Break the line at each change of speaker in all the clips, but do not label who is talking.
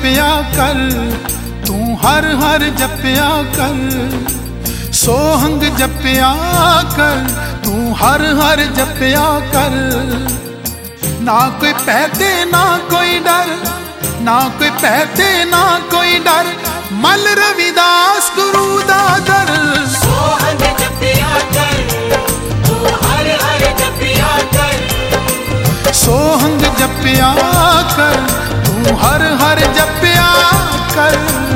जपिया कर, तू हर हर जपिया कर। सोहंग जपिया कर, तू हर हर जपिया कर। ना कोई पैते ना कोई डर, ना कोई पैते ना कोई डर, मल रविदास गुरु दा दर।
सोहंग जपिया कर, तू हर हर जपिया कर।
सोहंग जपिया कर, तू हर हर जपिया कर।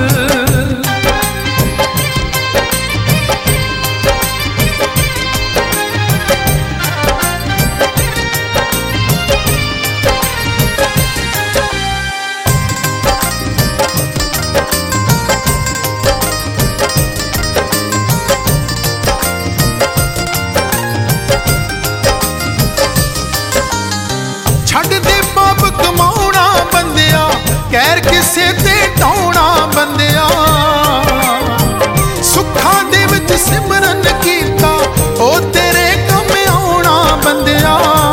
छड़ दे पाप कमाउणा बंदिया, कैर किसे ते ढाउणा बंदिया। सुखां दे विच सिमरन कीता, ओ तेरे कम आउणा बंदिया।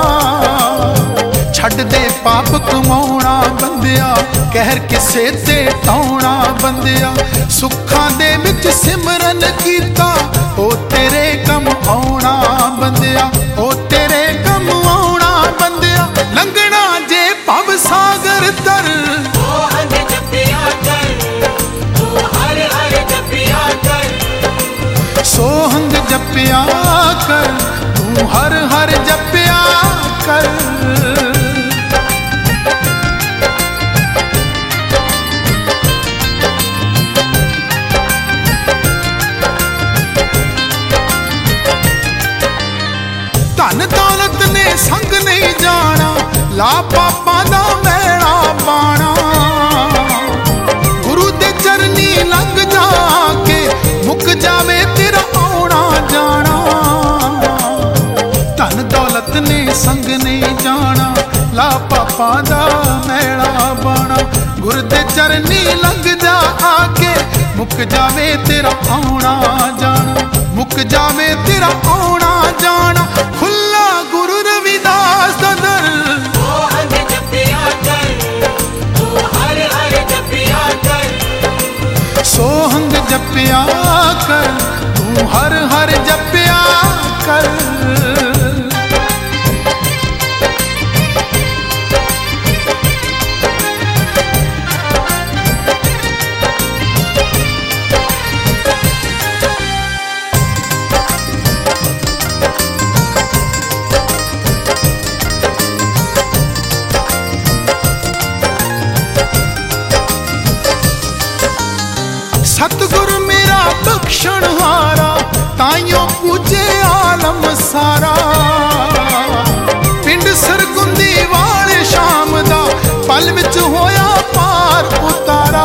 छड़ दे पाप कमाउणा बंदिया, कहर किसे ते ढाउणा बंदिया। सुखां दे विच सिमरन कीता, ओ तेरे कम आउणा बंदिया, ओ तेरे कम आउणा बंदिया। लंघना जे भव सागर तर।
सोहंग जपिया कर, तू हर हर जपिया कर।
सोहंग जपिया कर, तू हर हर जपिया कर। धन दौलत ने संग नहीं जाना, ला पापा दा मैला पाना। गुरु दे चरनी लंघ जाके, मुक जावे तेरा आउणा जाना। धन दौलत ने संग नहीं जाना, ला पापा दा मैला पाना। गुरु दे चरनी लंघ जा आके, मुक जावे तेरा आउणा जाना, मुक जावे तेरा आउणा जाना। खुला गुरु रविदास दा दर।
सोहंग जपिया कर, तू हर हर जपिया कर।
सोहंग जपिया कर, तू हर हर जपिया कर। सतगुर मेरा बख्शण हारा, ताइयों पूजे आलम सारा। पिंड सरगुंदी वाले शाम दा, पल विच होया पार उतारा।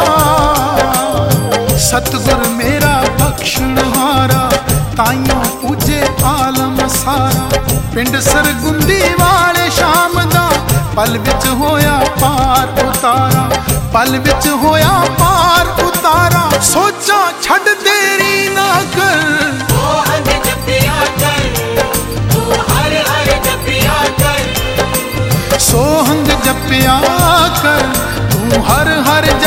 सतगुर मेरा बख्शण हारा, ताइयों पूजे आलम सारा। पिंड सरगुंदी वाले शाम दा, पल विच होया पार उतारा, पल विच होया पार उतारा। सोचा छड़ देरी ना कर।
सोहंग जपिया कर, तू हर हर जपिया कर।
सोहंग जपिया कर, तू हर हर